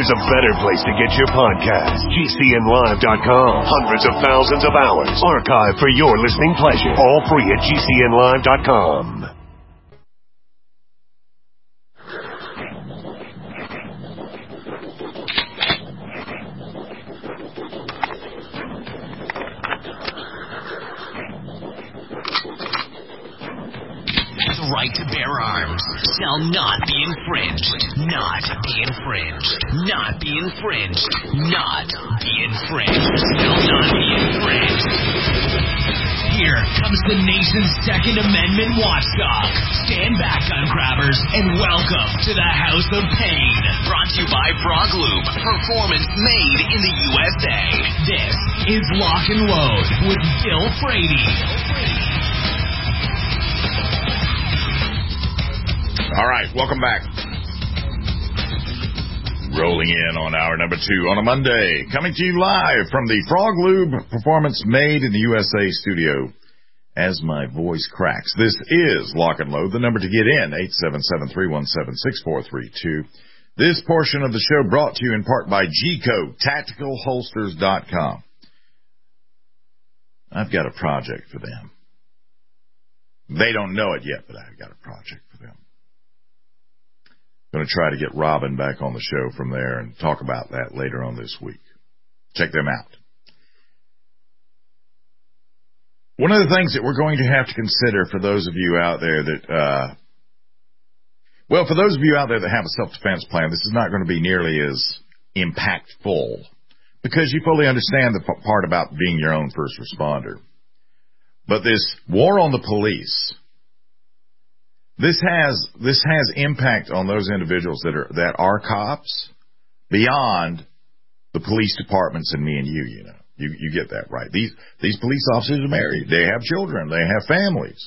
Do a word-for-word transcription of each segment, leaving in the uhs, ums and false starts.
there's a better place to get your podcast. G C N live dot com. Hundreds of thousands of hours archived for your listening pleasure. All free at G C N live dot com. Right to bear arms shall not be infringed. Not be infringed. Not be infringed. Not be infringed. Shall not be infringed. Here comes the nation's Second Amendment watchdog. Stand back, gun grabbers, and welcome to the House of Pain. Brought to you by Frog Lube. Performance made in the U S A. This is Lock and Load with Bill Frady. All right, welcome back. Rolling in on hour number two on a Monday. Coming to you live from the Frog Lube Performance Made in the U S A studio. As my voice cracks, this is Lock and Load. The number to get in, eight seven seven, three one seven, six four three two. This portion of the show brought to you in part by G code, tactical holsters dot com. I've got a project for them. They don't know it yet, but I've got a project for them. Going to try to get Robin back on the show from there and talk about that later on this week. Check them out. One of the things that we're going to have to consider for those of you out there that, uh, well, for those of you out there that have a self-defense plan, this is not going to be nearly as impactful because you fully understand the p- part about being your own first responder. But this war on the police, This has this has impact on those individuals that are that are cops beyond the police departments and me and you. You know, you you get that right. These these police officers are married. They have children. They have families.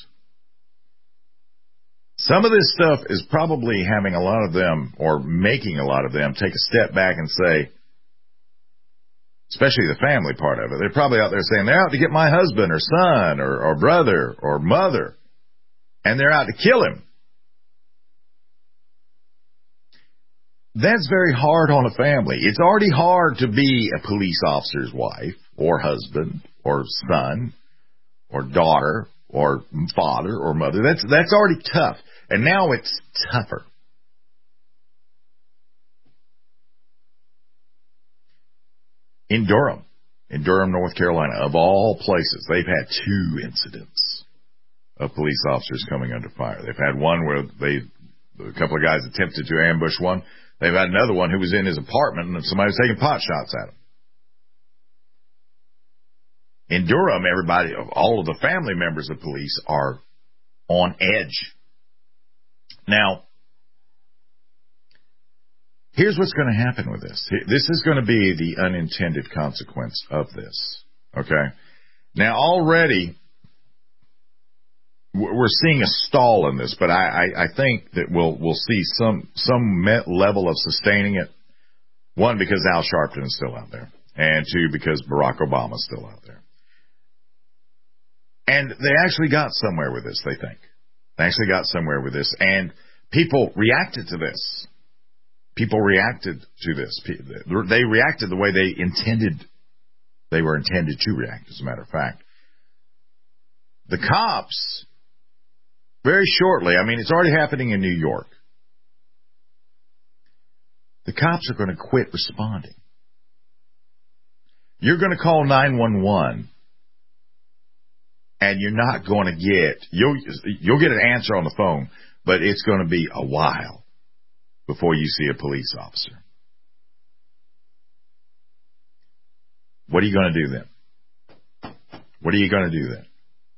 Some of this stuff is probably having a lot of them, or making a lot of them, take a step back and say, especially the family part of it. They're probably out there saying they're out to get my husband or son or, or brother or mother. And they're out to kill him. That's very hard on a family. It's already hard to be a police officer's wife or husband or son or daughter or father or mother. That's that's already tough. And now it's tougher. In Durham, in Durham, North Carolina, of all places, they've had two incidents of police officers coming under fire. They've had one where they, a couple of guys attempted to ambush one. They've had another one who was in his apartment and somebody was taking pot shots at him. In Durham, everybody, all of the family members of police are on edge. Now, here's what's going to happen with this. This is going to be the unintended consequence of this. Okay? Now, already, we're seeing a stall in this, but I, I, I think that we'll we'll see some some level of sustaining it. One, because Al Sharpton is still out there, and two, because Barack Obama is still out there. And they actually got somewhere with this. They think they actually got somewhere with this, and people reacted to this. People reacted to this. They reacted the way they intended. They were intended to react. As a matter of fact, the cops. Very shortly, I mean, it's already happening in New York. The cops are going to quit responding. You're going to call nine one one, and you're not going to get, you'll, you'll get an answer on the phone, but it's going to be a while before you see a police officer. What are you going to do then? What are you going to do then?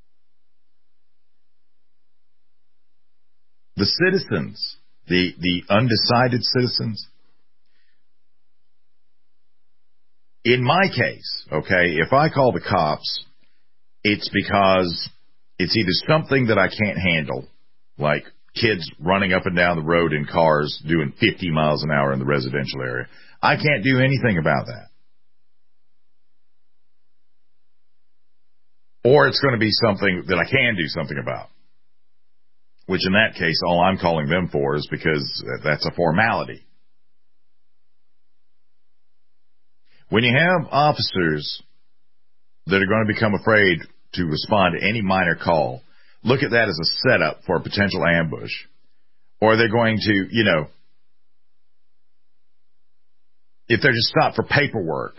The citizens, the, the undecided citizens, in my case, okay, if I call the cops, it's because it's either something that I can't handle, like kids running up and down the road in cars doing fifty miles an hour in the residential area. I can't do anything about that. Or it's going to be something that I can do something about. Which in that case, all I'm calling them for is because that's a formality. When you have officers that are going to become afraid to respond to any minor call, look at that as a setup for a potential ambush. Or they're going to, you know, if they're just stopped for paperwork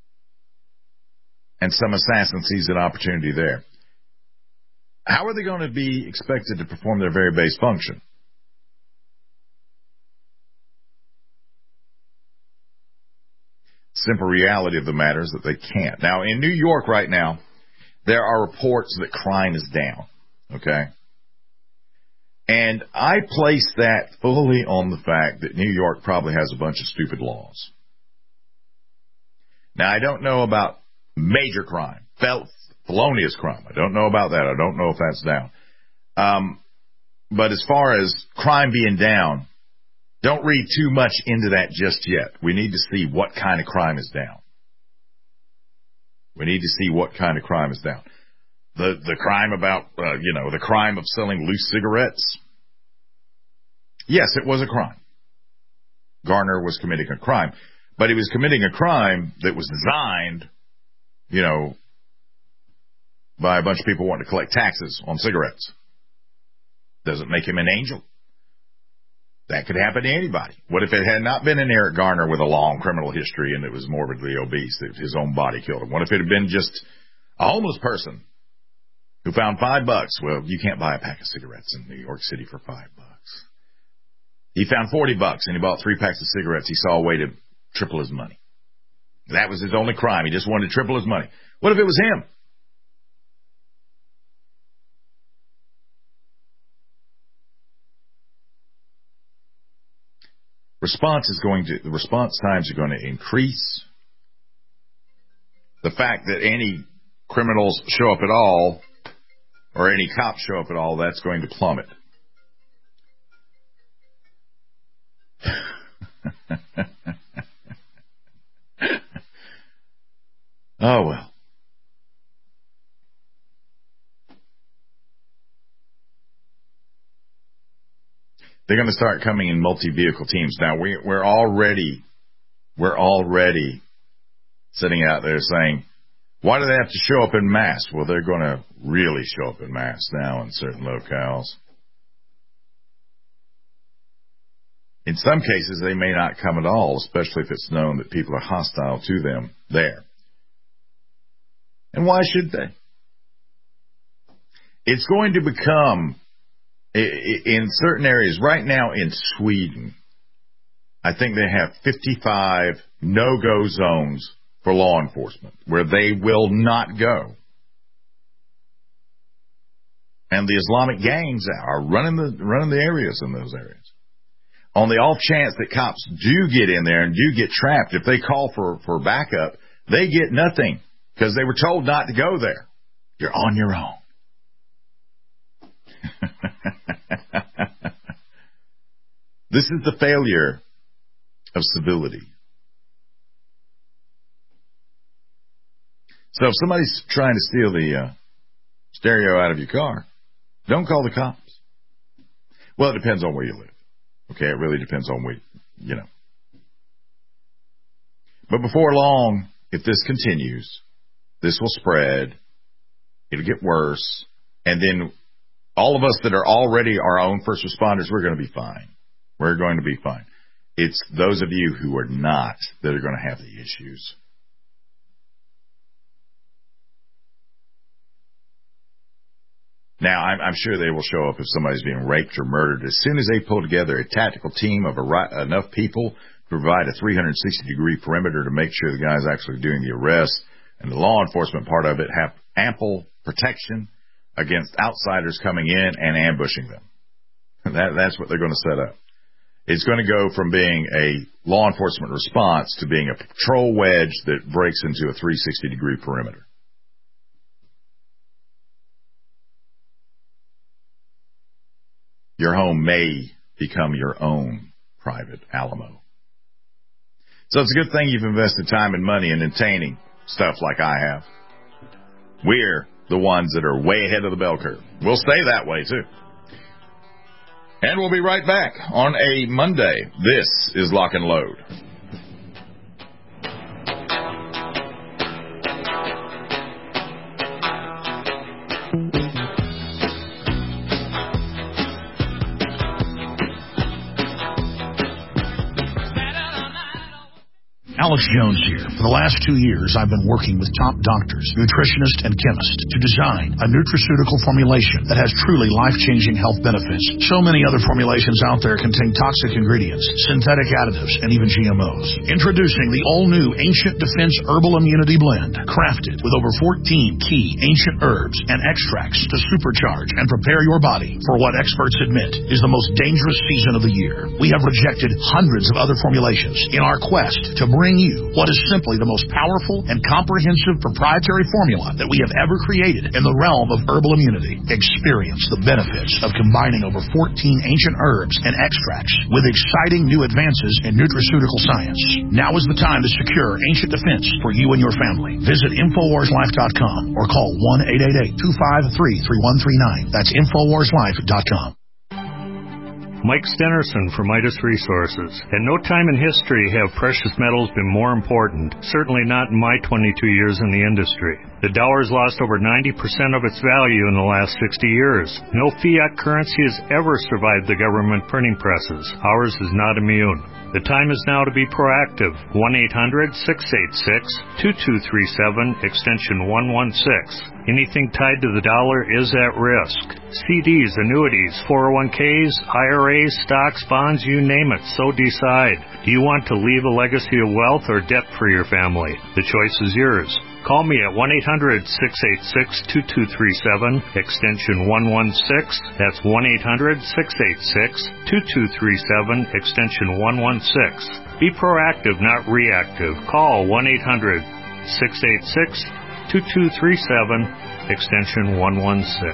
and some assassin sees an opportunity there, how are they going to be expected to perform their very base function? Simple reality of the matter is that they can't. Now, in New York right now, there are reports that crime is down, okay? And I place that fully on the fact that New York probably has a bunch of stupid laws. Now, I don't know about major crime, fel- felonious crime. I don't know about that. I don't know if that's down. Um, but as far as crime being down, don't read too much into that just yet. We need to see what kind of crime is down. We need to see what kind of crime is down. The the crime about, uh, you know, the crime of selling loose cigarettes. Yes, it was a crime. Garner was committing a crime. But he was committing a crime that was designed, you know, by a bunch of people wanting to collect taxes on cigarettes. Doesn't make him an angel. That could happen to anybody. What if it had not been an Eric Garner with a long criminal history and it was morbidly obese, that his own body killed him? What if it had been just a homeless person who found five bucks? Well, you can't buy a pack of cigarettes in New York City for five bucks. He found forty bucks and he bought three packs of cigarettes. He saw a way to triple his money. That was his only crime. He just wanted to triple his money. What if it was him? Response is going to, the response times are going to increase. The fact that any criminals show up at all, or any cops show up at all, that's going to plummet. Oh, well. They're going to start coming in multi-vehicle teams. Now, we, we're already, we're already sitting out there saying, why do they have to show up in mass? Well, they're going to really show up in mass now in certain locales. In some cases, they may not come at all, especially if it's known that people are hostile to them there. And why should they? It's going to become, in certain areas, right now in Sweden, I think they have fifty-five no-go zones for law enforcement where they will not go. And the Islamic gangs are running the running the areas in those areas. On the off chance that cops do get in there and do get trapped, if they call for, for backup, they get nothing because they were told not to go there. You're on your own. This is the failure of civility. So if somebody's trying to steal the uh, stereo out of your car, don't call the cops. Well, it depends on where you live. Okay, it really depends on where, you know. But before long, if this continues, this will spread. It'll get worse. And then all of us that are already our own first responders, we're going to be fine. We're going to be fine. It's those of you who are not that are going to have the issues. Now, I'm, I'm sure they will show up if somebody's being raped or murdered. As soon as they pull together a tactical team of a, enough people to provide a three hundred sixty degree perimeter to make sure the guy's actually doing the arrest, and the law enforcement part of it have ample protection against outsiders coming in and ambushing them. That, that's what they're going to set up. It's going to go from being a law enforcement response to being a patrol wedge that breaks into a three hundred sixty degree perimeter. Your home may become your own private Alamo. So it's a good thing you've invested time and money in entertaining stuff like I have. We're the ones that are way ahead of the bell curve. We'll stay that way, too. And we'll be right back on a Monday. This is Lock and Load. Alex Jones here. For the last two years, I've been working with top doctors, nutritionists, and chemists to design a nutraceutical formulation that has truly life-changing health benefits. So many other formulations out there contain toxic ingredients, synthetic additives, and even G M Os. Introducing the all-new Ancient Defense Herbal Immunity Blend, crafted with over fourteen key ancient herbs and extracts to supercharge and prepare your body for what experts admit is the most dangerous season of the year. We have rejected hundreds of other formulations in our quest to bring you what is simply the most powerful and comprehensive proprietary formula that we have ever created in the realm of herbal immunity. Experience the benefits of combining over fourteen ancient herbs and extracts with exciting new advances in nutraceutical science. Now is the time to secure Ancient Defense for you and your family. Visit Infowars Life dot com or call one eight eight eight, two five three, three one three nine. That's Infowars Life dot com. Mike Stenerson for Midas Resources. At no time in history have precious metals been more important, certainly not in my twenty-two years in the industry. The dollar has lost over ninety percent of its value in the last sixty years. No fiat currency has ever survived the government printing presses. Ours is not immune. The time is now to be proactive. one eight hundred, six eight six, two two three seven, extension one one six. Anything tied to the dollar is at risk. C Ds, annuities, four oh one Ks, I R As, stocks, bonds, you name it, so decide. Do you want to leave a legacy of wealth or debt for your family? The choice is yours. Call me at one eight hundred, six eight six, two two three seven, extension one one six. That's one eight hundred, six eight six, two two three seven, extension one one six. Be proactive, not reactive. Call one eight hundred, six eight six, two two three seven, extension one one six.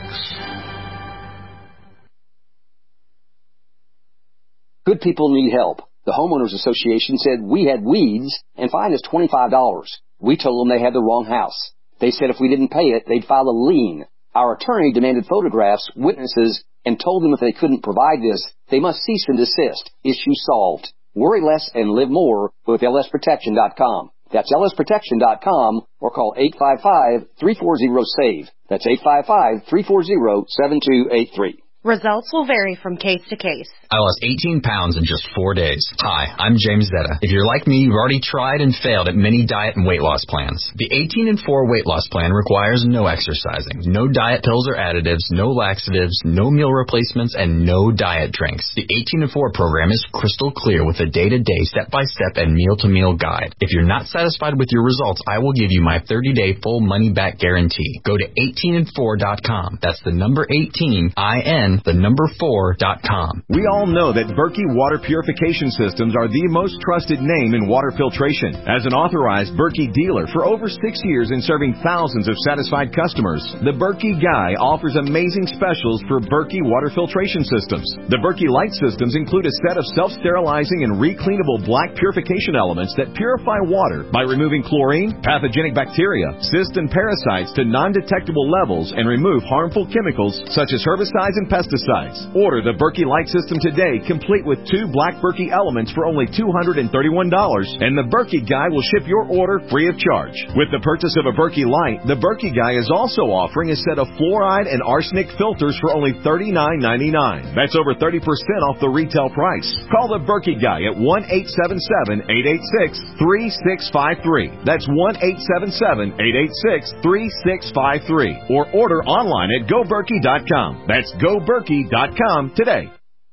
Good people need help. The Homeowners Association said we had weeds and fined us twenty-five dollars. We told them they had the wrong house. They said if we didn't pay it, they'd file a lien. Our attorney demanded photographs, witnesses, and told them if they couldn't provide this, they must cease and desist. Issue solved. Worry less and live more with L S protection dot com. That's L S protection dot com or call eight five five, three four zero, SAVE. That's eight five five, three four zero, seven two eight three. Results will vary from case to case. I lost eighteen pounds in just four days. Hi, I'm James Zetta. If you're like me, you've already tried and failed at many diet and weight loss plans. The eighteen and four weight loss plan requires no exercising, no diet pills or additives, no laxatives, no meal replacements, and no diet drinks. The eighteen and four program is crystal clear with a day-to-day, step-by-step, and meal-to-meal guide. If you're not satisfied with your results, I will give you my thirty-day full money-back guarantee. Go to eighteen and four dot com. That's the number eighteen, I N, the number four dot com. We all know that Berkey Water Purification Systems are the most trusted name in water filtration. As an authorized Berkey dealer for over six years and serving thousands of satisfied customers, the Berkey Guy offers amazing specials for Berkey Water Filtration Systems. The Berkey Light Systems include a set of self-sterilizing and recleanable black purification elements that purify water by removing chlorine, pathogenic bacteria, cysts, and parasites to non-detectable levels and remove harmful chemicals such as herbicides and pesticides. Order the Berkey Light System today, complete with two black Berkey elements for only two hundred thirty-one dollars, and the Berkey Guy will ship your order free of charge. With the purchase of a Berkey Light, the Berkey Guy is also offering a set of fluoride and arsenic filters for only thirty-nine ninety-nine. That's over thirty percent off the retail price. Call the Berkey Guy at one eight seven seven, eight eight six, three six five three. That's one eight seven seven, eight eight six, three six five three. Or order online at go berkey dot com. That's go berkey dot com today.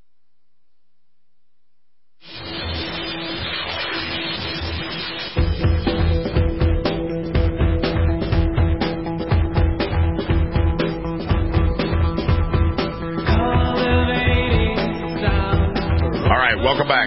Welcome back.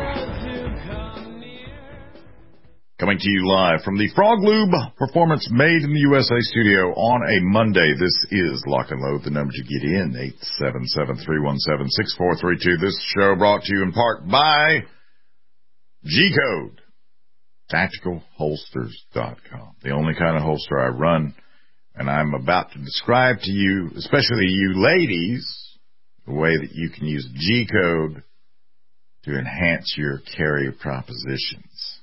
Coming to you live from the Frog Lube Performance Made in the U S A studio on a Monday. This is Lock and Load. The number to get in, eight seven seven, three one seven, six four three two. This show brought to you in part by G-Code, tactical holsters dot com. The only kind of holster I run, and I'm about to describe to you, especially you ladies, the way that you can use G-Code to enhance your carrier propositions.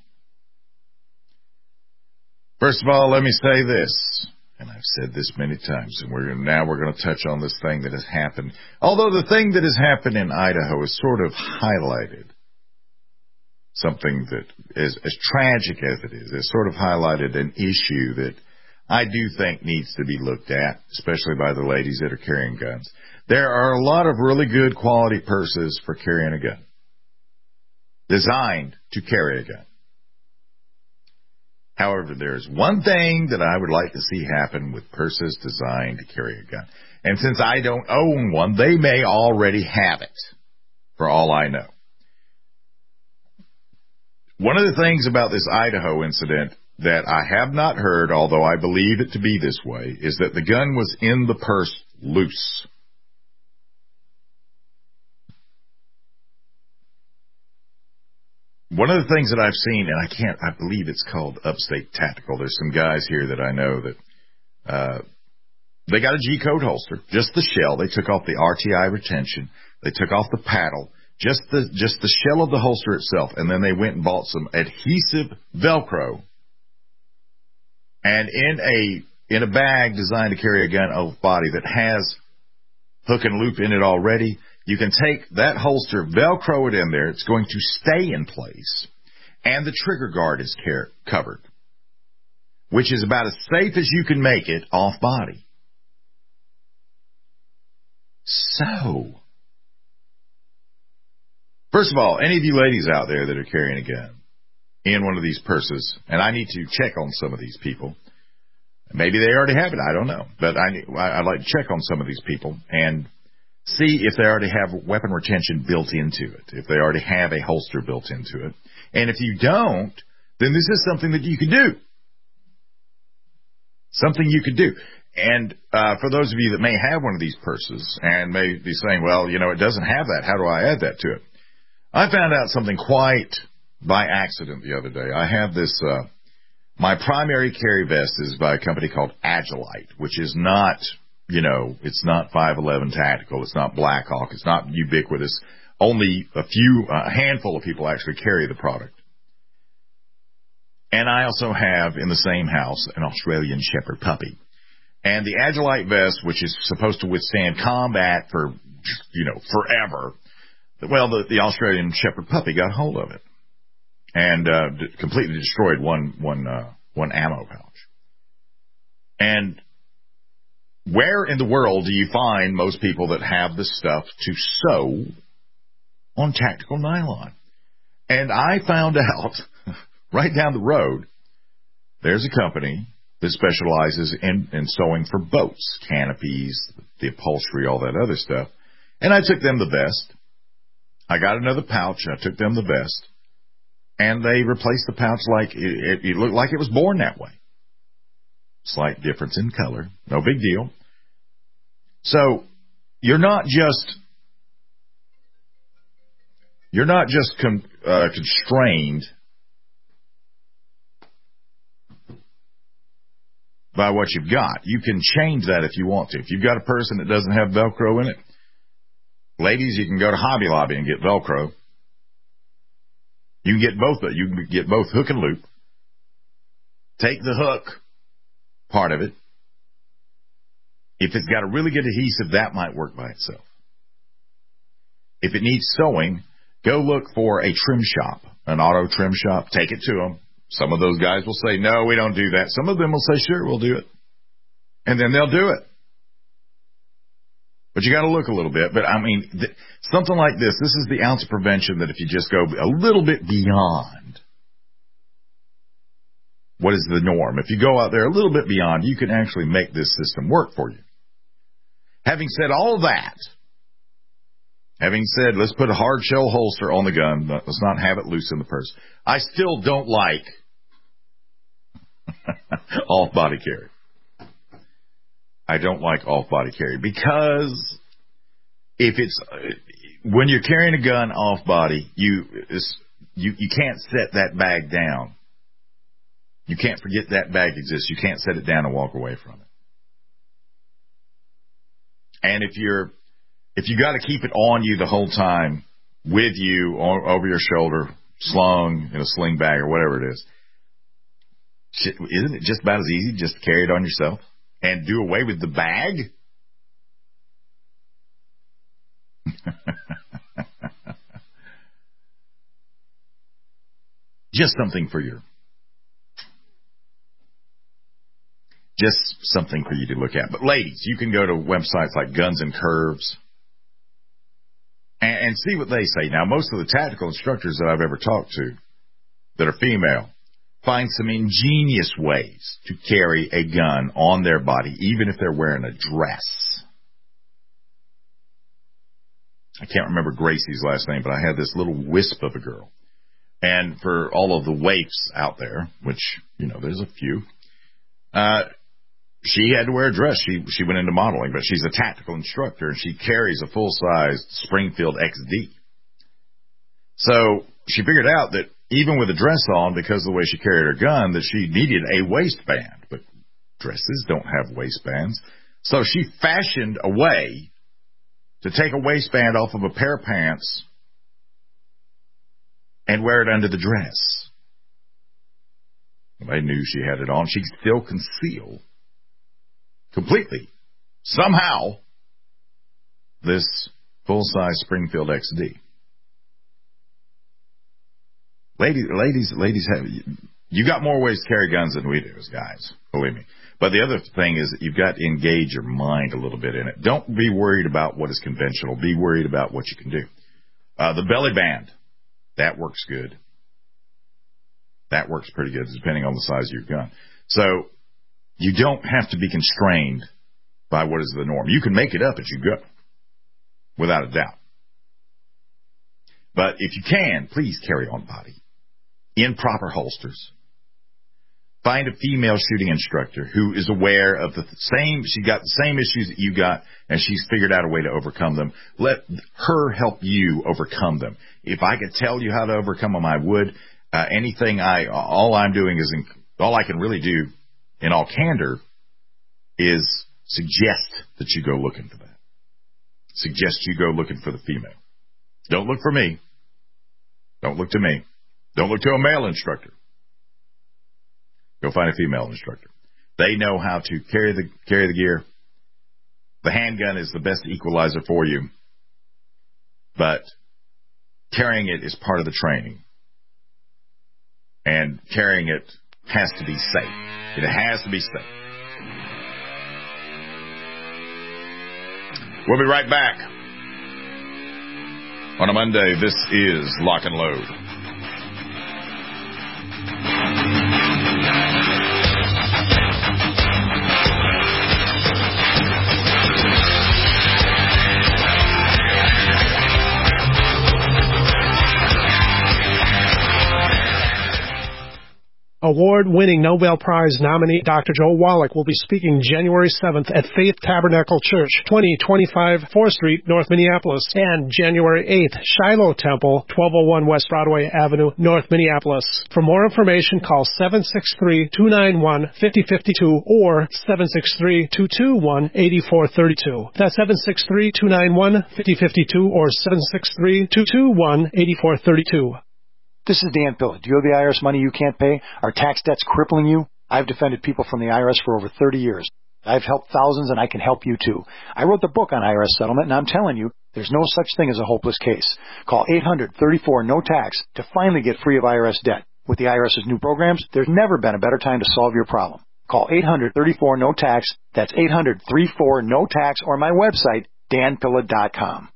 First of all, let me say this, and I've said this many times, and we're now we're going to touch on this thing that has happened. Although the thing that has happened in Idaho is sort of highlighted something that is as tragic as it is. It sort of highlighted an issue that I do think needs to be looked at, especially by the ladies that are carrying guns. There are a lot of really good quality purses for carrying a gun, designed to carry a gun. However, there's one thing that I would like to see happen with purses designed to carry a gun. And since I don't own one, they may already have it, for all I know. One of the things about this Idaho incident that I have not heard, although I believe it to be this way, is that the gun was in the purse loose. One of the things that I've seen, and I can't, I believe it's called Upstate Tactical. There's some guys here that I know that uh, they got a G-code holster, just the shell. They took off the R T I retention. They took off the paddle, just the just the shell of the holster itself, and then they went and bought some adhesive Velcro. And in a in a bag designed to carry a gun off body that has hook and loop in it already, you can take that holster, Velcro it in there. It's going to stay in place, and the trigger guard is car- covered, which is about as safe as you can make it off body. So, first of all, any of you ladies out there that are carrying a gun in one of these purses, and I need to check on some of these people. Maybe they already have it. I don't know. But I, I'd like to check on some of these people and see if they already have weapon retention built into it, if they already have a holster built into it. And if you don't, then this is something that you can do. Something you could do. And uh, for those of you that may have one of these purses and may be saying, well, you know, it doesn't have that. How do I add that to it? I found out something quite by accident the other day. I have this, uh, my primary carry vest is by a company called Agilite, which is not, you know, it's not five eleven Tactical. It's not Blackhawk. It's not ubiquitous. Only a few, a handful of people actually carry the product. And I also have in the same house an Australian Shepherd puppy. And the Agilite vest, which is supposed to withstand combat for, you know, forever, well, the, the Australian Shepherd puppy got hold of it and uh, d- completely destroyed one one uh, one ammo pouch. And where in the world do you find most people that have the stuff to sew on tactical nylon? And I found out right down the road, there's a company that specializes in, in sewing for boats, canopies, the upholstery, all that other stuff. And I took them the vest. I got another pouch. I took them the vest. And they replaced the pouch like it, it, it looked like it was born that way. Slight difference in color. No big deal. So you're not just you're not just con, uh, constrained by what you've got. You can change that if you want to. If you've got a person that doesn't have Velcro in it, ladies, you can go to Hobby Lobby and get Velcro. You can get both. You can get both hook and loop. Take the hook part of it. If it's got a really good adhesive, that might work by itself. If it needs sewing, go look for a trim shop, an auto trim shop. Take it to them. Some of those guys will say, no, we don't do that. Some of them will say, sure, we'll do it. And then they'll do it. But you got to look a little bit. But, I mean, th- something like this, this is the ounce of prevention that if you just go a little bit beyond what is the norm, if you go out there a little bit beyond, you can actually make this system work for you. Having said all of that, having said let's put a hard shell holster on the gun, let's not have it loose in the purse, I still don't like off-body carry. I don't like off-body carry because if it's when you're carrying a gun off-body, you you you can't set that bag down. You can't forget that bag exists. You can't set it down and walk away from it. And if you're if you got to keep it on you the whole time, with you or over your shoulder, slung in a sling bag or whatever it is, isn't it just about as easy just to carry it on yourself? And do away with the bag? Just something for your, just something for you to look at. But ladies, you can go to websites like Guns and Curves and, and see what they say. Now, most of the tactical instructors that I've ever talked to that are female find some ingenious ways to carry a gun on their body, even if they're wearing a dress. I can't remember Gracie's last name, but I had this little wisp of a girl. And for all of the waifs out there, which, you know, there's a few, uh, she had to wear a dress. She she went into modeling, but she's a tactical instructor, and she carries a full-size Springfield X D. So she figured out that even with a dress on, because of the way she carried her gun, that she needed a waistband. But dresses don't have waistbands. So she fashioned a way to take a waistband off of a pair of pants and wear it under the dress. Nobody knew she had it on. She could still conceal completely, somehow, this full-size Springfield X D. Ladies, ladies, ladies, have you got more ways to carry guns than we do as guys, believe me. But the other thing is that you've got to engage your mind a little bit in it. Don't be worried about what is conventional. Be worried about what you can do. Uh, the belly band, that works good. That works pretty good, depending on the size of your gun. So you don't have to be constrained by what is the norm. You can make it up as you go, without a doubt. But if you can, please carry on body in proper holsters. Find a female shooting instructor who is aware of the same, she got the same issues that you got, and she's figured out a way to overcome them. Let her help you overcome them. If I could tell you how to overcome them, I would. Uh, anything I, all I'm doing is, in, all I can really do in all candor is suggest that you go looking for that. Suggest you go looking for the female. Don't look for me. Don't look to me. Don't look to a male instructor. Go find a female instructor. They know how to carry the carry the gear. The handgun is the best equalizer for you, but carrying it is part of the training. And carrying it has to be safe. It has to be safe. We'll be right back. On a Monday, this is Lock and Load. Award-winning Nobel Prize nominee Doctor Joe Wallach will be speaking January seventh at Faith Tabernacle Church, twenty twenty-five fourth Street, North Minneapolis, and January eighth, Shiloh Temple, twelve oh one West Broadway Avenue, North Minneapolis. For more information, call seven six three, two nine one, five oh five two or seven six three, two two one, eight four three two. That's seven six three, two nine one, five oh five two or seven six three, two two one, eight four three two. This is Dan Pillett. Do you owe the I R S money you can't pay? Are tax debts crippling you? I've defended people from the I R S for over thirty years. I've helped thousands, and I can help you, too. I wrote the book on I R S settlement, and I'm telling you, there's no such thing as a hopeless case. Call eight hundred, thirty-four, no tax to finally get free of I R S debt. With the IRS's new programs, there's never been a better time to solve your problem. Call eight hundred, thirty-four, no tax. That's eight hundred, thirty-four, no tax, or my website, dan pillett dot com.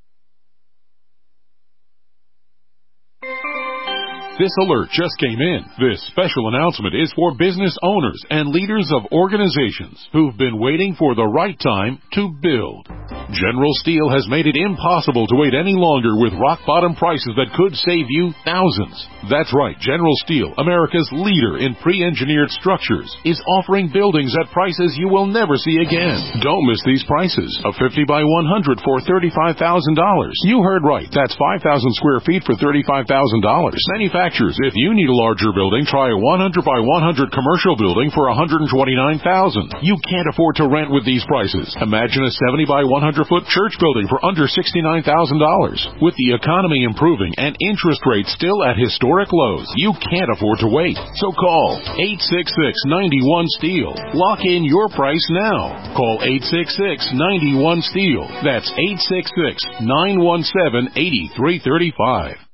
This alert just came in. This special announcement is for business owners and leaders of organizations who've been waiting for the right time to build. General Steel has made it impossible to wait any longer with rock-bottom prices that could save you thousands. That's right, General Steel, America's leader in pre-engineered structures, is offering buildings at prices you will never see again. Don't miss these prices. A fifty by one hundred for thirty-five thousand dollars. You heard right. That's five thousand square feet for thirty-five thousand dollars. Manufacturers, if you need a larger building, try a one hundred by one hundred commercial building for one hundred twenty-nine thousand dollars. You can't afford to rent with these prices. Imagine a seventy by one hundred foot church building for under sixty-nine thousand dollars. With the economy improving and interest rates still at historic lows, you can't afford to wait. So call eight six six, nine one, STEEL. Lock in your price now. Call eight six six, nine one, STEEL. That's eight six six, nine one seven, eight three three five.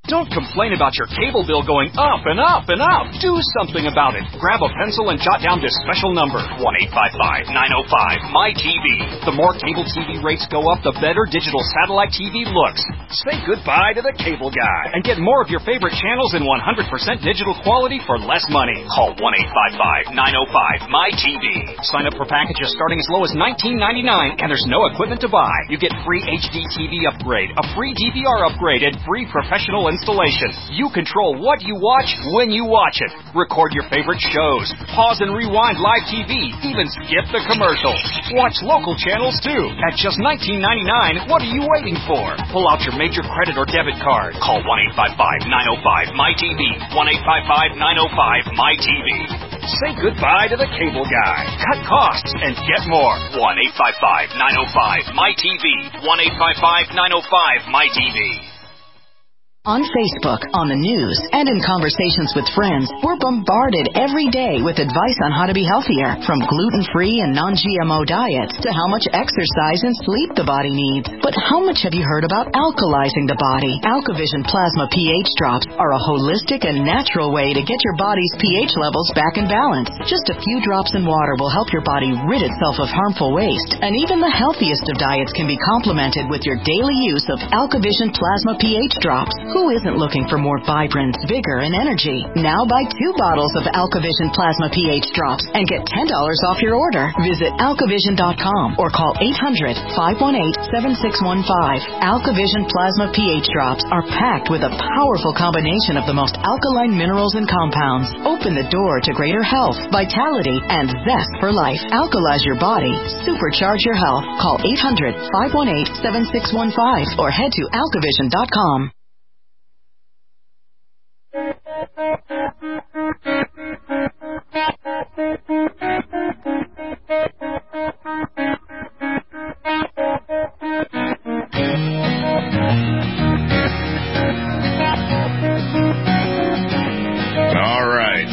Don't complain about your cable bill going up and up and up. Do something about it. Grab a pencil and jot down this special number, one eight five five, nine oh five, M Y T V. The more cable T V rates go up, the better digital satellite T V looks. Say goodbye to the cable guy and get more of your favorite channels in one hundred percent digital quality for less money. Call one eight five five, nine oh five, M Y T V. Sign up for packages starting as low as nineteen ninety-nine, and there's no equipment to buy. You get free H D T V upgrade, a free D V R upgrade, and free professional installation. You control what you watch when you watch it. Record your favorite shows. Pause and rewind live T V. Even skip the commercials. Watch local channels too. At just nineteen ninety-nine, what are you waiting for? Pull out your major credit or debit card. Call one eight five five, nine oh five, M Y T V. one eight five five, nine oh five, M Y T V. Say goodbye to the cable guy. Cut costs and get more. one eight five five, nine oh five, M Y T V. one eight five five, nine oh five, M Y T V. On Facebook, on the news, and in conversations with friends, we're bombarded every day with advice on how to be healthier, from gluten-free and non-G M O diets to how much exercise and sleep the body needs. But how much have you heard about alkalizing the body? AlkaVision Plasma pH drops are a holistic and natural way to get your body's pH levels back in balance. Just a few drops in water will help your body rid itself of harmful waste, and even the healthiest of diets can be complemented with your daily use of AlkaVision Plasma pH drops. Who isn't looking for more vibrance, vigor, and energy? Now buy two bottles of AlkaVision Plasma pH drops and get ten dollars off your order. Visit alkavision dot com or call eight hundred, five one eight, seven six one five. AlkaVision Plasma pH drops are packed with a powerful combination of the most alkaline minerals and compounds. Open the door to greater health, vitality, and zest for life. Alkalize your body. Supercharge your health. Call eight hundred, five one eight, seven six one five or head to alkavision dot com. All right.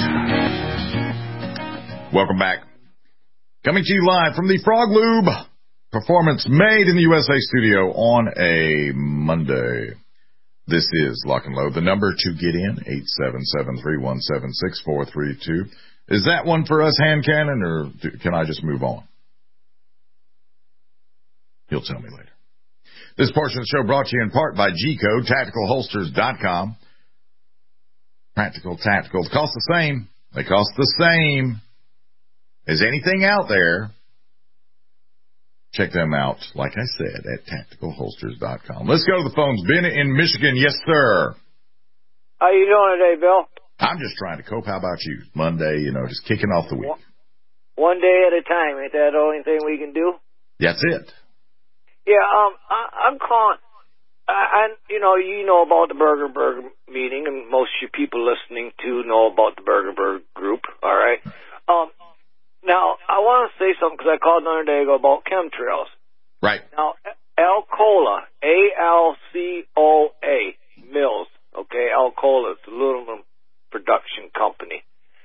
Welcome back. Coming to you live from the Frog Lube Performance Made in the U S A studio on a Monday. This is Lock and Load. The number to get in, eight seven seven, three one seven, six four three two. Is that one for us, Hand Cannon, or do, can I just move on? He'll tell me later. This portion of the show brought to you in part by G Code, tactical holsters dot com. Practical, tactical. They cost the same. They cost the same as anything out there. Check them out, like I said, at tactical holsters dot com. Let's go to the phones. Ben in Michigan. Yes, sir. How you doing today, Bill? I'm just trying to cope. How about you? Monday, you know, just kicking off the week. One day at a time. Ain't that the only thing we can do? That's it. Yeah, um, I, I'm calling. I, I, you know, you know about the Burger Burger meeting, and most of you people listening to know about the Burger Burger group. All right. Um, now I want to say something because I called another day ago about chemtrails. Right. Now, Alcoa, A L C O A, Mills. Okay, Alcoa is the aluminum production company.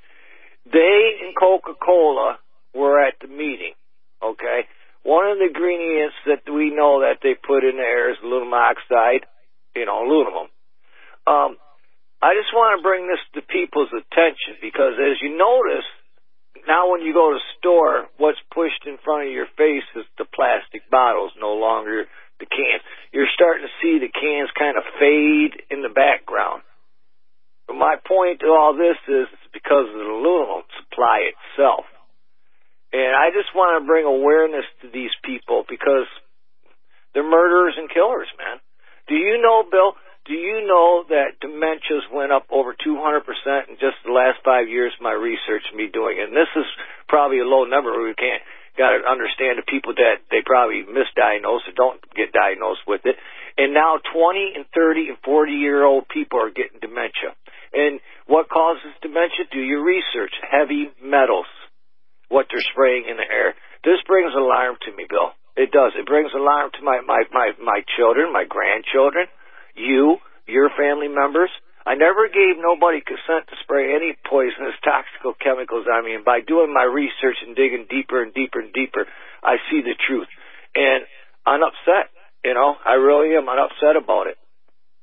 They and Coca-Cola were at the meeting. Okay. One of the ingredients that we know that they put in the air is aluminum oxide, you know, aluminum. Um, I just want to bring this to people's attention because, as you notice, now when you go to the store, what's pushed in front of your face is the plastic bottles, no longer the cans. You're starting to see the cans kind of fade in the background. But my point to all this is it's because of the aluminum supply itself. And I just want to bring awareness to these people because they're murderers and killers, man. Do you know, Bill, do you know that dementias went up over two hundred percent in just the last five years of my research and me doing it? And this is probably a low number. We can't, got to understand the people that they probably misdiagnose or don't get diagnosed with it. And now twenty and thirty and forty year old people are getting dementia. And what causes dementia? Do your research. Heavy metals. What they're spraying in the air. This brings alarm to me, Bill. It does. It brings alarm to my, my, my, my children, my grandchildren, you, your family members. I never gave nobody consent to spray any poisonous, toxical chemicals on me. And by doing my research and digging deeper and deeper and deeper, I see the truth. And I'm upset. You know, I really am. I'm upset about it.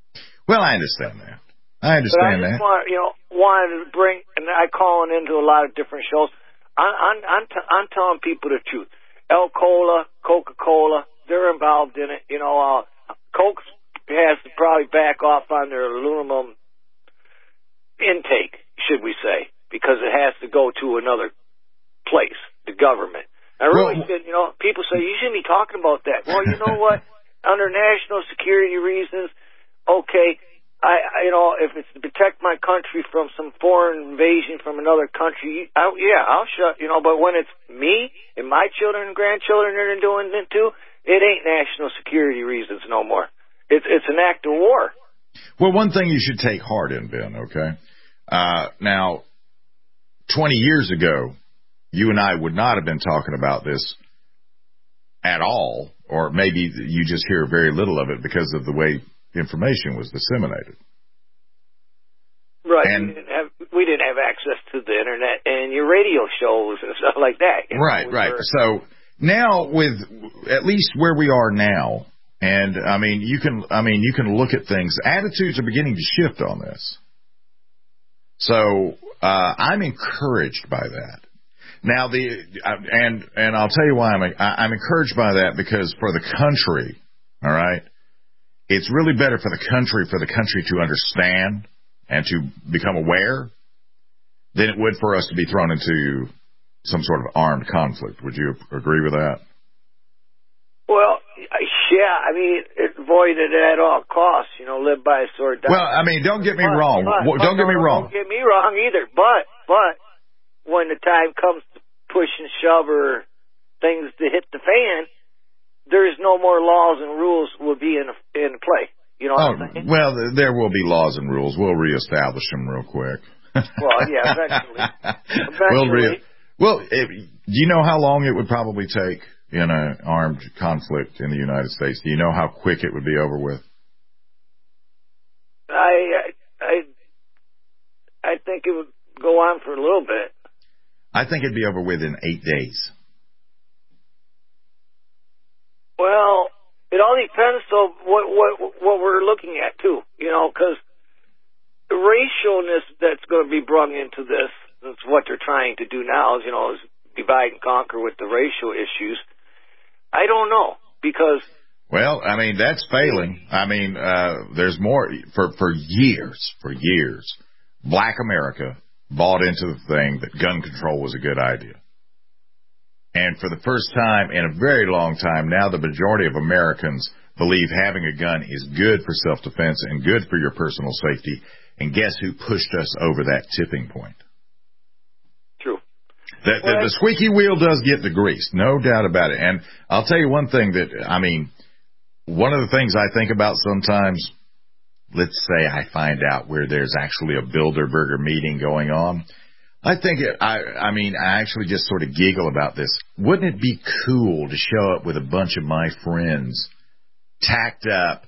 Well, I understand that. I understand but I just that. Want, you know, wanted to bring, and I calling into a lot of different shows. I'm, I'm, I'm, t- I'm telling people the truth. El-Cola, Coca-Cola, they're involved in it. You know, uh, Coke has to probably back off on their aluminum intake, should we say, because it has to go to another place, the government. I really well, should, you know, people say, you shouldn't be talking about that. Well, you know what? Under national security reasons, okay, I, you know, if it's to protect my country from some foreign invasion from another country, I, yeah, I'll shut, you know, but when it's me and my children and grandchildren that are doing it too, it ain't national security reasons no more. It's, it's an act of war. Well, one thing you should take heart in, Ben, okay? Uh, now, twenty years ago, you and I would not have been talking about this at all, or maybe you just hear very little of it because of the way information was disseminated. Right. And, we, didn't have, we didn't have access to the internet and your radio shows and stuff like that. You know, right, we right. were, so now with at least where we are now, and I mean, you can, I mean, you can look at things. Attitudes are beginning to shift on this. So uh, I'm encouraged by that. Now the and and I'll tell you why I'm I'm encouraged by that, because for the country, all right. It's really better for the country, for the country to understand and to become aware than it would for us to be thrown into some sort of armed conflict. Would you agree with that? Well, yeah, I mean, avoid it at all costs, you know, live by a sword. Well, I mean, don't get me but, wrong. But, don't but, get me no, wrong. Don't get me wrong either. But, but when the time comes to push and shove or things to hit the fan, there's no more laws and rules will be in in play. You know what oh, I'm saying? Well, there will be laws and rules. We'll reestablish them real quick. Well, yeah, eventually. eventually. We'll, re- well if, do you know how long it would probably take in an armed conflict in the United States? Do you know how quick it would be over with? I I I think it would go on for a little bit. I think it'd be over with in eight days. Well, it all depends on what what what we're looking at too, you know, because the racialness that's going to be brought into this, that's what they're trying to do now, is, you know, is divide and conquer with the racial issues. I don't know, because well, I mean, that's failing. I mean, uh, there's more for for years, for years, Black America bought into the thing that gun control was a good idea. And for the first time in a very long time, now the majority of Americans believe having a gun is good for self-defense and good for your personal safety. And guess who pushed us over that tipping point? True. The, the, the squeaky wheel does get the grease, no doubt about it. And I'll tell you one thing that, I mean, one of the things I think about sometimes, let's say I find out where there's actually a Bilderberger meeting going on. I think, it, I I mean, I actually just sort of giggle about this. Wouldn't it be cool to show up with a bunch of my friends, tacked up,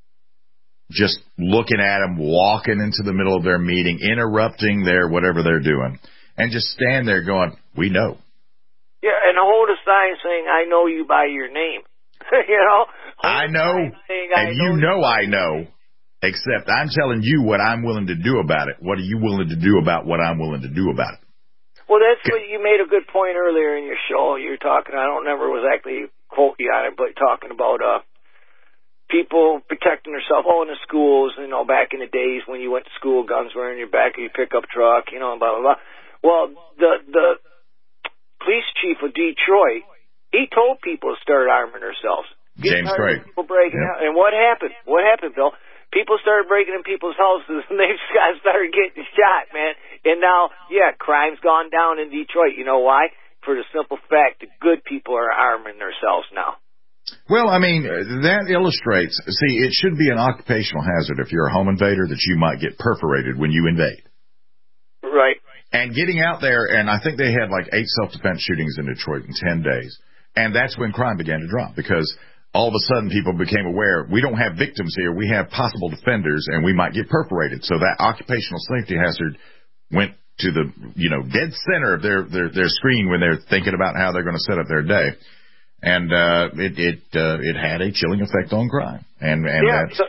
just looking at them, walking into the middle of their meeting, interrupting their whatever they're doing, and just stand there going, we know. Yeah, and hold a sign saying, I know you by your name. you know? I know, saying, and I you know, know I know. Except I'm telling you what I'm willing to do about it. What are you willing to do about what I'm willing to do about it? Well, that's what you made a good point earlier in your show. You were talking, I don't remember exactly quote you on it, but talking about uh, people protecting themselves. Oh, in the schools, you know, back in the days when you went to school, guns were in your back of your pickup truck, you know, blah, blah, blah. Well, the, the police chief of Detroit, he told people to start arming themselves. James Craig. People breaking yep. out. And what happened? What happened, Bill? People started breaking in people's houses, and they started getting shot, man. And now, yeah, crime's gone down in Detroit. You know why? For the simple fact that good people are arming themselves now. Well, I mean, that illustrates, see, it should be an occupational hazard if you're a home invader that you might get perforated when you invade. Right. And getting out there, and I think they had like eight self-defense shootings in Detroit in ten days. And that's when crime began to drop, because all of a sudden people became aware, we don't have victims here, we have possible defenders, and we might get perforated. So that occupational safety hazard went to the, you know, dead center of their, their, their screen when they're thinking about how they're going to set up their day. And uh, it it uh, it had a chilling effect on crime. And, and yeah, that's, so,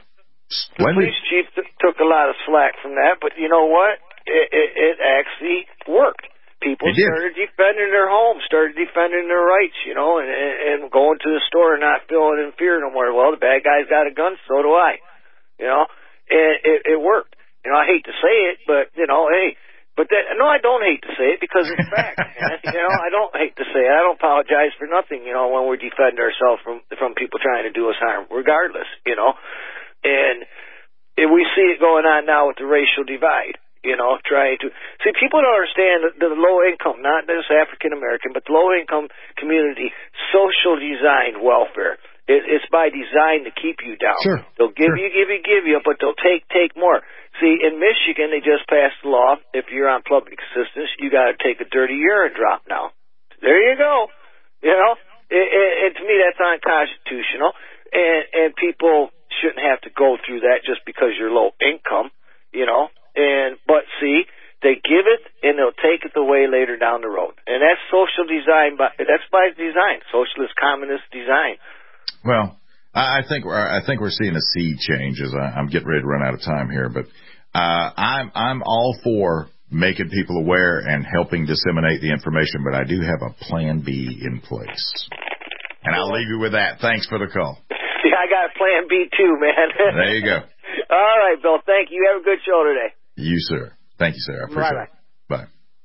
The police chief t- took a lot of slack from that, but you know what? It, it, it actually worked. People started defending their homes, started defending their rights, you know, and, and, and going to the store and not feeling in fear no more. Well, the bad guy's got a gun, so do I, you know, and it, it worked. You know, I hate to say it, but, you know, hey, but that, no, I don't hate to say it because it's fact, man. You know, I don't hate to say it. I don't apologize for nothing, you know, when we defend ourselves from, from people trying to do us harm, regardless, you know, and, and we see it going on now with the racial divide. You know, trying to see people don't understand the, the low income, not just African American, but the low income community, social design welfare. It, it's by design to keep you down. Sure. They'll give sure. you, give you, give you, but they'll take, take more. See, in Michigan, they just passed a law. If you're on public assistance, you got to take a dirty urine drop now. There you go. You know, it, it, it, to me, that's unconstitutional, and and people shouldn't have to go through that just because you're low income. You know. And but see, they give it and they'll take it away later down the road, and that's social design. By that's by design, socialist, communist design. Well, I think we're I think we're seeing a sea change as I, I'm getting ready to run out of time here, but uh, I'm I'm all for making people aware and helping disseminate the information, but I do have a plan B in place, and I'll leave you with that. Thanks for the call. Yeah, I got a plan B too, man. There you go. All right, Bill. Thank you. Have a good show today. You, sir. Thank you, sir. I appreciate Bye-bye. it. Bye.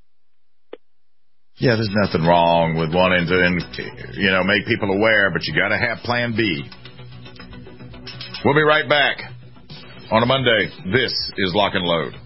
Yeah, there's nothing wrong with wanting to, you know, make people aware, but you got to have Plan B. We'll be right back on a Monday. This is Lock and Load.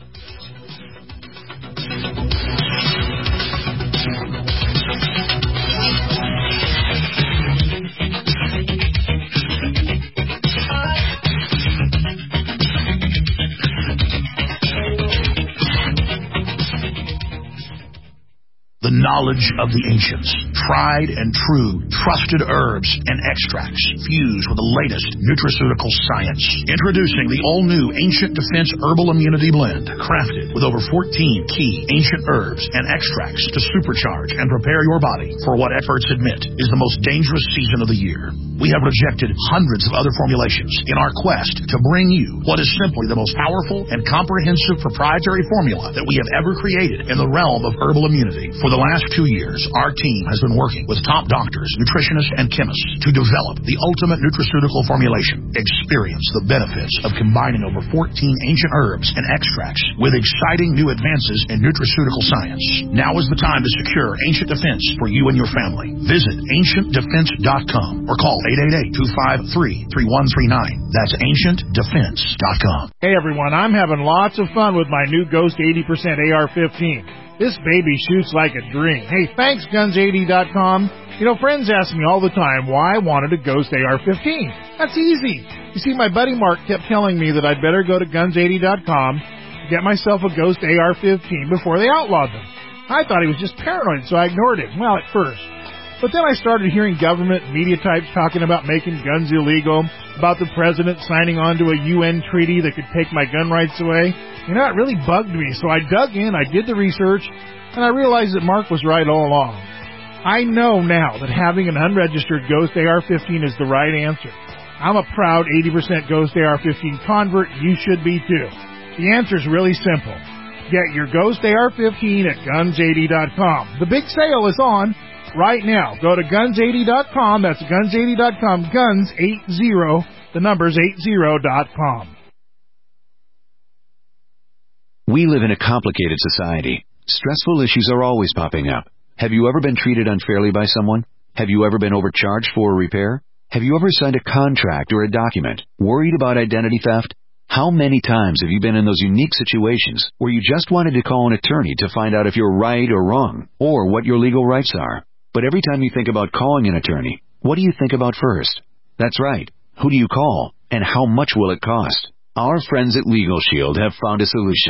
The knowledge of the ancients, tried and true, trusted herbs and extracts fused with the latest nutraceutical science. Introducing the all-new Ancient Defense Herbal Immunity Blend, crafted with over fourteen key ancient herbs and extracts to supercharge and prepare your body for what experts admit is the most dangerous season of the year. We have rejected hundreds of other formulations in our quest to bring you what is simply the most powerful and comprehensive proprietary formula that we have ever created in the realm of herbal immunity. For the last two years, our team has been working with top doctors, nutritionists, and chemists to develop the ultimate nutraceutical formulation. Experience the benefits of combining over fourteen ancient herbs and extracts with exciting new advances in nutraceutical science. Now is the time to secure Ancient Defense for you and your family. Visit ancient defense dot com or call eight eight eight, two five three, three one three nine. That's ancient defense dot com. Hey everyone, I'm having lots of fun with my new Ghost eighty percent A R fifteen. This baby shoots like a dream. Hey, thanks guns eighty dot com. You know, friends ask me all the time why I wanted a Ghost A R fifteen. That's easy. You see, my buddy Mark kept telling me that I'd better go to guns eighty dot com, get myself a Ghost A R fifteen before they outlawed them. I thought he was just paranoid, so I ignored him. Well, at first. But then I started hearing government media types talking about making guns illegal, about the president signing on to a U N treaty that could take my gun rights away. You know, it really bugged me, so I dug in, I did the research, and I realized that Mark was right all along. I know now that having an unregistered Ghost A R fifteen is the right answer. I'm a proud eighty percent Ghost A R fifteen convert. You should be too. The answer's really simple. Get your Ghost A R fifteen at guns eighty dot com. The big sale is on right now. Go to guns eighty dot com. That's guns eighty dot com. Guns eighty. The number's eighty dot com. We live in a complicated society. Stressful issues are always popping up. Have you ever been treated unfairly by someone? Have you ever been overcharged for a repair? Have you ever signed a contract or a document? Worried about identity theft? How many times have you been in those unique situations where you just wanted to call an attorney to find out if you're right or wrong, or what your legal rights are? But every time you think about calling an attorney, what do you think about first? That's right. Who do you call, and how much will it cost? Our friends at Legal Shield have found a solution.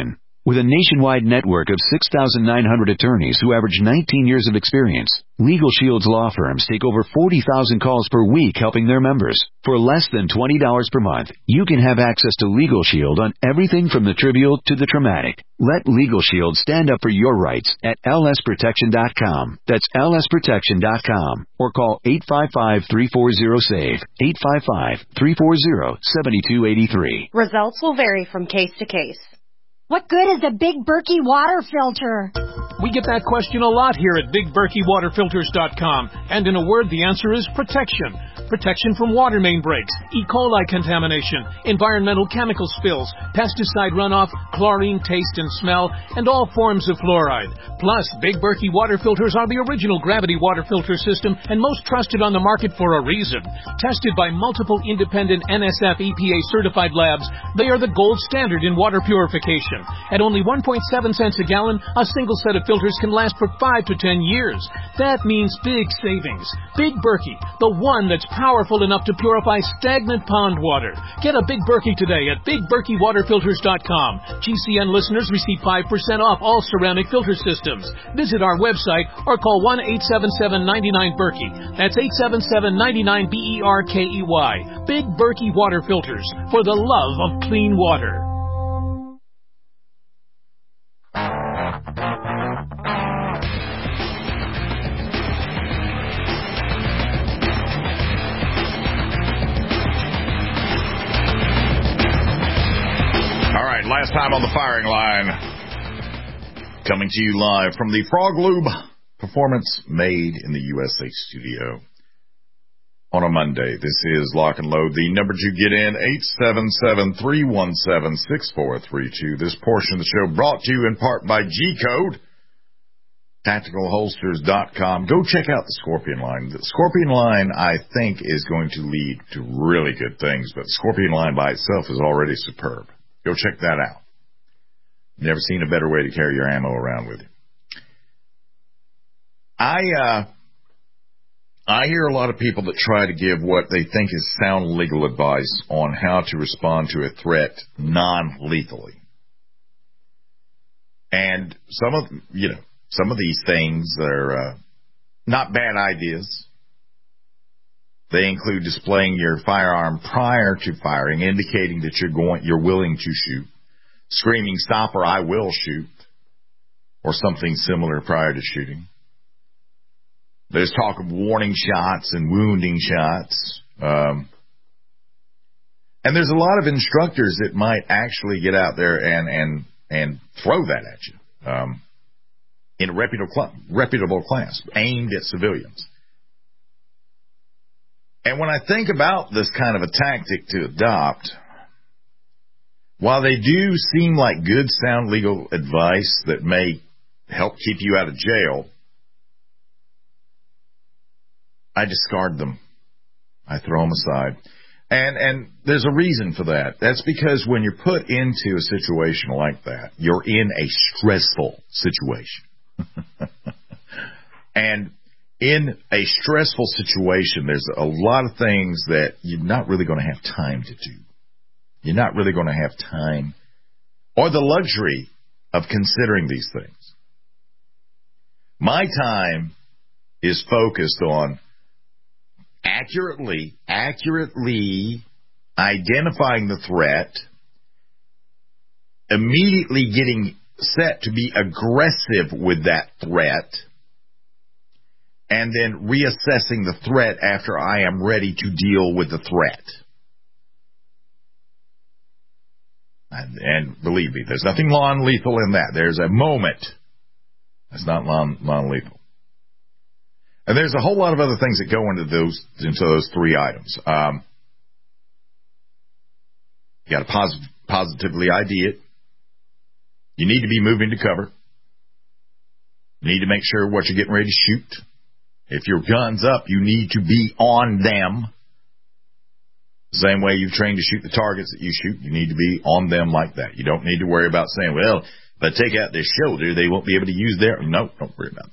With a nationwide network of six thousand nine hundred attorneys who average nineteen years of experience, Legal Shield's law firms take over forty thousand calls per week helping their members. For less than twenty dollars per month, you can have access to Legal Shield on everything from the trivial to the traumatic. Let Legal Shield stand up for your rights at L S protection dot com. That's L S protection dot com. Or call eight five five, three four zero, S A V E, eight five five, three four zero, seven two eight three. Results will vary from case to case. What good is a Big Berkey water filter? We get that question a lot here at Big Berkey Water Filters dot com. And in a word, the answer is protection. Protection from water main breaks, E. coli contamination, environmental chemical spills, pesticide runoff, chlorine taste and smell, and all forms of fluoride. Plus, Big Berkey water filters are the original gravity water filter system and most trusted on the market for a reason. Tested by multiple independent N S F E P A certified labs, they are the gold standard in water purification. At only one point seven cents a gallon, a single set of filters can last for five to ten years. That means big savings. Big Berkey, the one that's powerful enough to purify stagnant pond water. Get a Big Berkey today at Big Berkey Water Filters dot com. G C N listeners receive five percent off all ceramic filter systems. Visit our website or call one eight seven seven, nine nine, Berkey. That's eight seven seven, nine nine, B E R K E Y. Big Berkey Water Filters, for the love of clean water. Last time on the firing line, coming to you live from the Frog Lube Performance Made in the U S A studio on a Monday. This is Lock and Load. The number to get in, eight seven seven, three one seven, six four three two. This portion of the show brought to you in part by G-Code, tactical holsters dot com. Go check out the Scorpion line. The Scorpion line, I think, is going to lead to really good things, but the Scorpion line by itself is already superb. Go check that out. Never seen a better way to carry your ammo around with you. I uh, I hear a lot of people that try to give what they think is sound legal advice on how to respond to a threat non-lethally. And some of you know some of these things are uh, not bad ideas. They include displaying your firearm prior to firing, indicating that you're going, you're willing to shoot, screaming "Stop or I will shoot," or something similar prior to shooting. There's talk of warning shots and wounding shots, um, and there's a lot of instructors that might actually get out there and and and throw that at you um, in a reputable reputable class aimed at civilians. And when I think about this kind of a tactic to adopt, while they do seem like good, sound legal advice that may help keep you out of jail, I discard them. I throw them aside. And and there's a reason for that. That's because when you're put into a situation like that, you're in a stressful situation. And in a stressful situation, there's a lot of things that you're not really going to have time to do. You're not really going to have time or the luxury of considering these things. My time is focused on accurately, accurately identifying the threat, immediately getting set to be aggressive with that threat, and then reassessing the threat after I am ready to deal with the threat. And, and believe me, there's nothing non-lethal in that. There's a moment that's not non, non-lethal. And there's a whole lot of other things that go into those into those three items. Um, you got to posit- positively I D it. You need to be moving to cover. You need to make sure what you're getting ready to shoot. If your gun's up, you need to be on them. Same way you've trained to shoot the targets that you shoot, you need to be on them like that. You don't need to worry about saying, well, if I take out their shoulder, they won't be able to use their... No, don't worry about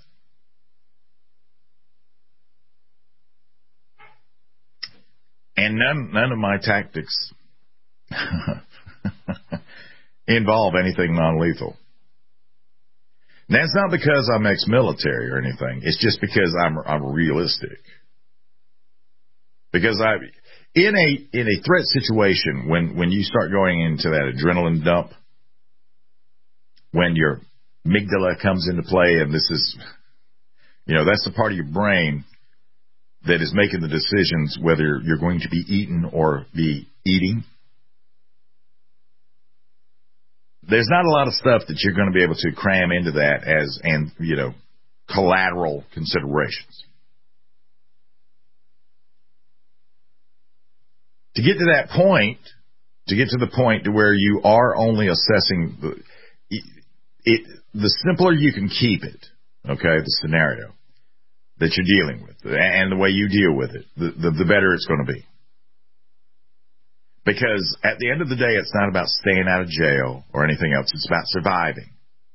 that. And none, none of my tactics involve anything non-lethal. And that's not because I'm ex-military or anything. It's just because I'm I'm realistic. Because I, in a in a threat situation, when, when you start going into that adrenaline dump, when your amygdala comes into play, and this is, you know, that's the part of your brain that is making the decisions whether you're going to be eaten or be eating. There's not a lot of stuff that you're going to be able to cram into that as, and, you know, collateral considerations. To get to that point, to get to the point to where you are only assessing, the, it, the simpler you can keep it, okay, the scenario that you're dealing with and the way you deal with it, the, the, the better it's going to be. Because at the end of the day, it's not about staying out of jail or anything else. It's about surviving.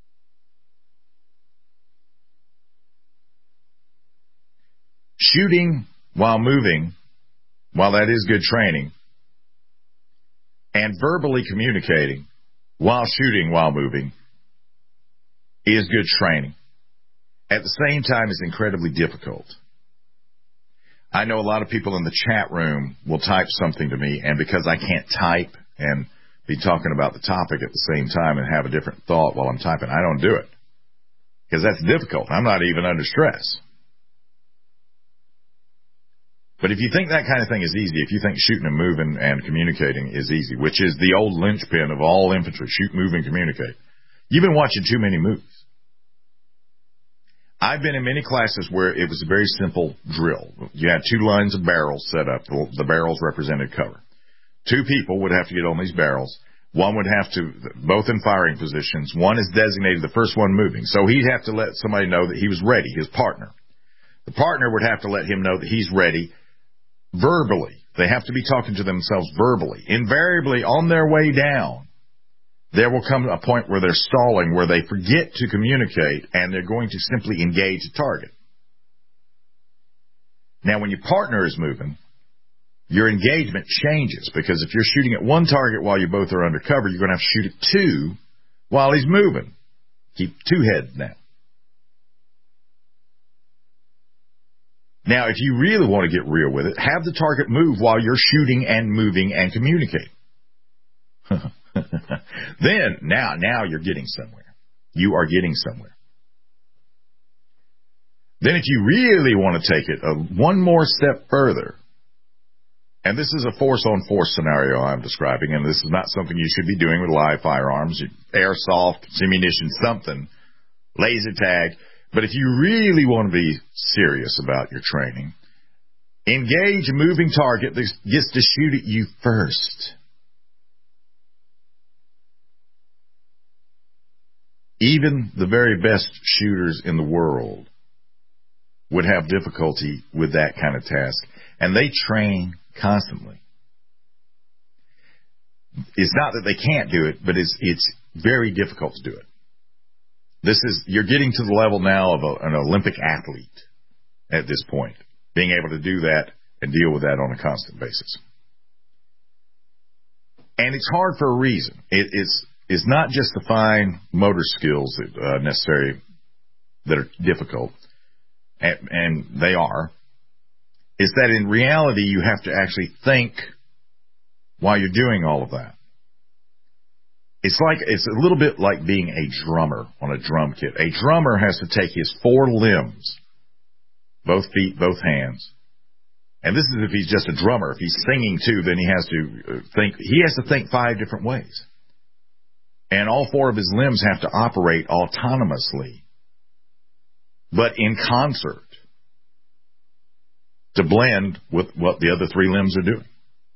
Shooting while moving, while that is good training, and verbally communicating while shooting while moving is good training. At the same time, it's incredibly difficult. I know a lot of people in the chat room will type something to me, and because I can't type and be talking about the topic at the same time and have a different thought while I'm typing, I don't do it. Because that's difficult. I'm not even under stress. But if you think that kind of thing is easy, if you think shooting and moving and communicating is easy, which is the old linchpin of all infantry, shoot, move, and communicate, you've been watching too many movies. I've been in many classes where it was a very simple drill. You had two lines of barrels set up. The barrels represented cover. Two people would have to get on these barrels. One would have to, both in firing positions. One is designated the first one moving. So he'd have to let somebody know that he was ready, his partner. The partner would have to let him know that he's ready verbally. They have to be talking to themselves verbally. Invariably, on their way down, there will come a point where they're stalling, where they forget to communicate, and they're going to simply engage a target. Now, when your partner is moving, your engagement changes, because if you're shooting at one target while you both are under cover, you're going to have to shoot at two while he's moving. Keep two heads down. Now, if you really want to get real with it, have the target move while you're shooting and moving and communicating. Then, now, now you're getting somewhere. You are getting somewhere. Then if you really want to take it a, one more step further, and this is a force-on-force scenario I'm describing, and this is not something you should be doing with live firearms, airsoft, ammunition, something, laser tag. But if you really want to be serious about your training, engage a moving target that gets to shoot at you first. Even the very best shooters in the world would have difficulty with that kind of task, and they train constantly. It's not that they can't do it, but it's it's very difficult to do it. This is, you're getting to the level now of a, an Olympic athlete at this point, being able to do that and deal with that on a constant basis. And it's hard for a reason. It is It's not just the fine motor skills that uh, necessary that are difficult, and, and they are. It's that in reality you have to actually think while you're doing all of that. It's like it's a little bit like being a drummer on a drum kit. A drummer has to take his four limbs, both feet, both hands. And this is if he's just a drummer. If he's singing too, then he has to think. He has to think five different ways. And all four of his limbs have to operate autonomously, but in concert, to blend with what the other three limbs are doing.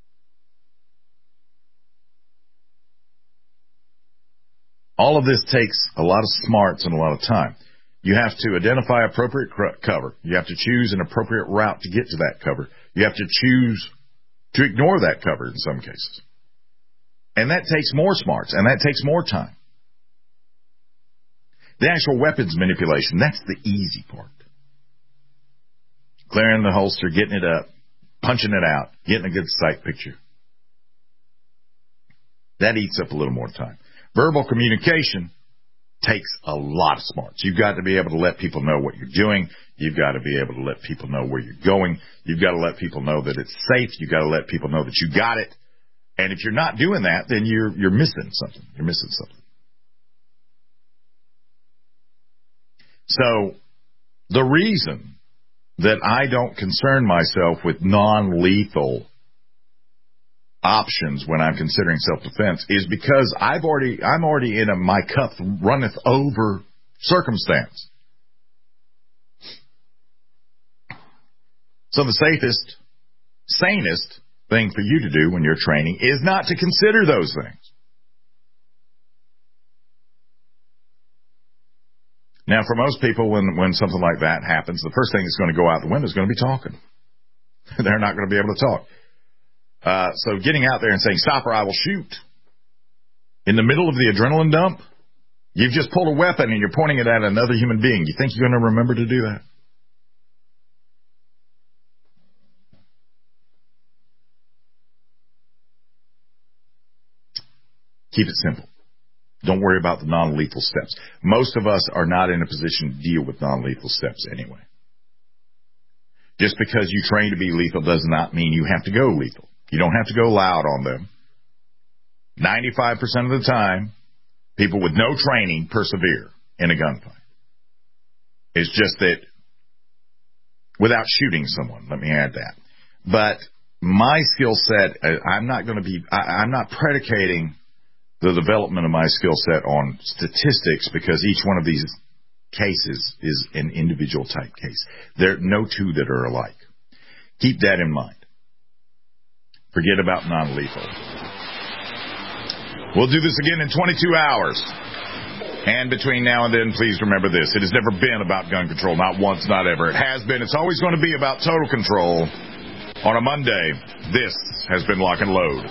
All of this takes a lot of smarts and a lot of time. You have to identify appropriate cover. You have to choose an appropriate route to get to that cover. You have to choose to ignore that cover in some cases. And that takes more smarts, and that takes more time. The actual weapons manipulation, that's the easy part. Clearing the holster, getting it up, punching it out, getting a good sight picture. That eats up a little more time. Verbal communication takes a lot of smarts. You've got to be able to let people know what you're doing. You've got to be able to let people know where you're going. You've got to let people know that it's safe. You've got to let people know that you got it. And if you're not doing that, then you're you're missing something. You're missing something. So the reason that I don't concern myself with non-lethal options when I'm considering self-defense is because I've already I'm already in a my cup runneth over circumstance. So the safest, sanest thing for you to do when you're training is not to consider those things. Now, for most people, when when something like that happens, the first thing that's going to go out the window is going to be talking. They're not going to be able to talk. Uh, so getting out there and saying, stop or I will shoot, in the middle of the adrenaline dump, you've just pulled a weapon and you're pointing it at another human being. You think you're going to remember to do that? Keep it simple. Don't worry about the non-lethal steps. Most of us are not in a position to deal with non-lethal steps anyway. Just because you train to be lethal does not mean you have to go lethal. You don't have to go loud on them. ninety-five percent of the time, people with no training persevere in a gunfight. It's just that without shooting someone, let me add that. But my skill set, I'm not going to be, I, I'm not predicating the development of my skill set on statistics because each one of these cases is an individual type case. There are no two that are alike. Keep that in mind. Forget about non-lethal. We'll do this again in twenty-two hours. And between now and then, please remember this. It has never been about gun control. Not once, not ever. It has been. It's always going to be about total control. On a Monday, this has been Lock and Load.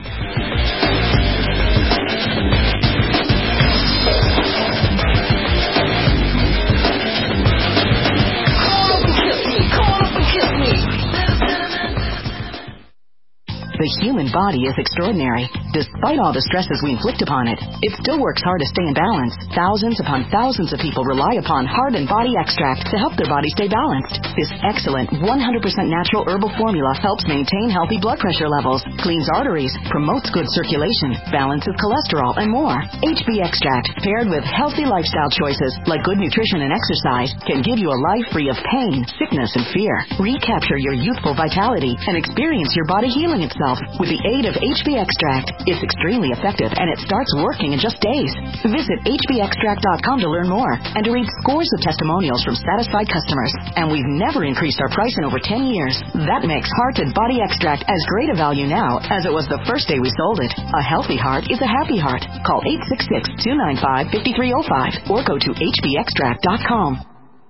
The human body is extraordinary. Despite all the stresses we inflict upon it, it still works hard to stay in balance. Thousands upon thousands of people rely upon Heart and Body Extract to help their body stay balanced. This excellent one hundred percent natural herbal formula helps maintain healthy blood pressure levels, cleans arteries, promotes good circulation, balances cholesterol, and more. H B Extract, paired with healthy lifestyle choices like good nutrition and exercise, can give you a life free of pain, sickness, and fear. Recapture your youthful vitality and experience your body healing itself with the aid of H B Extract. It's extremely effective and it starts working in just days. Visit H B extract dot com to learn more and to read scores of testimonials from satisfied customers. And we've never increased our price in over ten years. That makes Heart and Body Extract as great a value now as it was the first day we sold it. A healthy heart is a happy heart. Call eight six six, two nine five, five three zero five or go to H B extract dot com.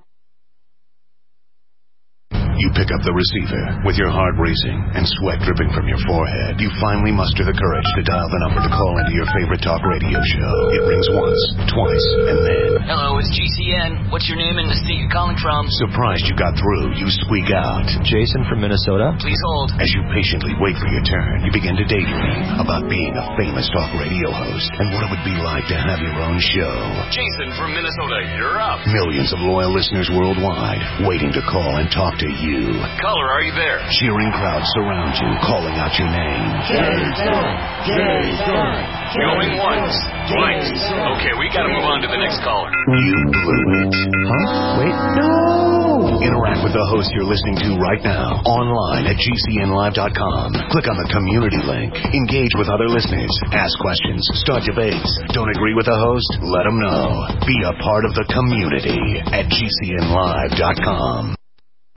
You pick up the receiver with your heart racing and sweat dripping from your forehead. You finally muster the courage to dial the number to call into your favorite talk radio show. It rings once, twice, and then... Hello, it's G C N. What's your name and the state you're calling from? Surprised you got through, you squeak out. Jason from Minnesota. Please hold. As you patiently wait for your turn, you begin to daydream about being a famous talk radio host and what it would be like to have your own show. Jason from Minnesota, you're up. Millions of loyal listeners worldwide waiting to call and talk to you. Caller, are you there? Cheering crowds surround you, calling out your name. Jason! Jason! Going once, twice. Okay, we gotta move on to the next caller. You blew it. Huh? Wait, no! Interact with the host you're listening to right now, online at G C N live dot com. Click on the community link. Engage with other listeners. Ask questions. Start debates. Don't agree with the host? Let them know. Be a part of the community at G C N live dot com.